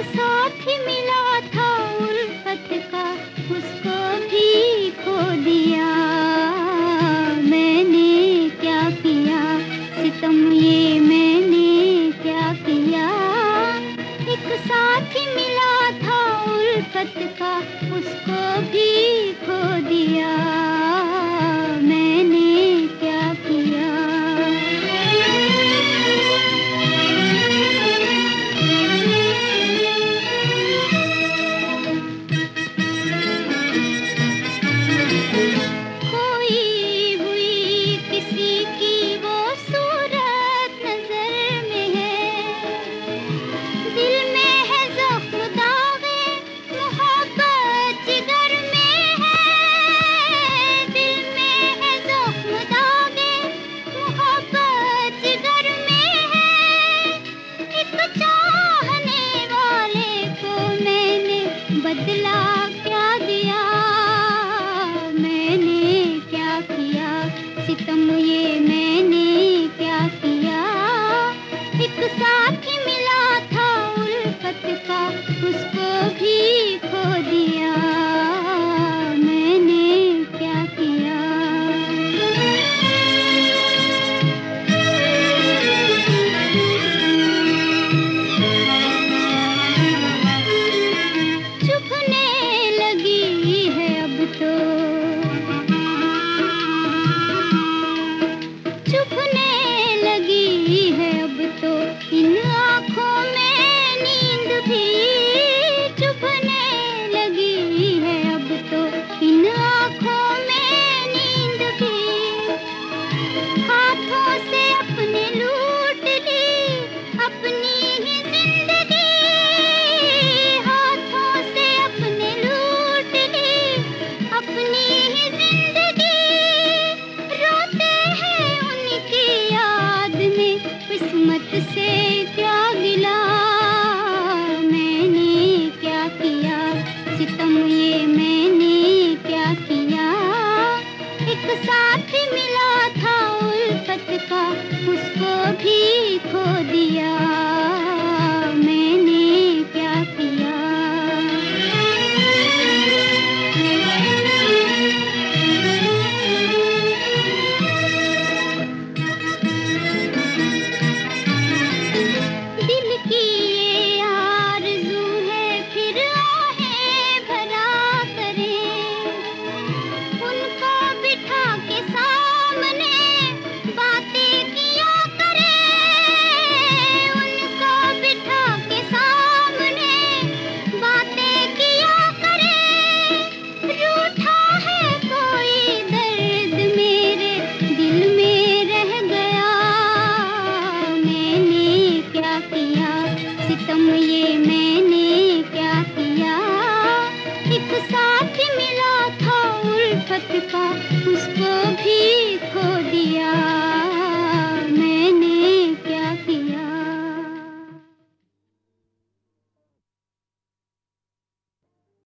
साथ मिला था उल्फत का, उसको भी खो दिया। मैंने क्या किया सितम, ये मैंने क्या किया। एक साथ मिला था उल्फत का, उसको भी खो दिया। मैंने क्या किया। बदला क्या दिया, मैंने क्या किया सितम, ये मैंने क्या किया। एक साथ मिला था उल्फत का, उसको भी खो दिया।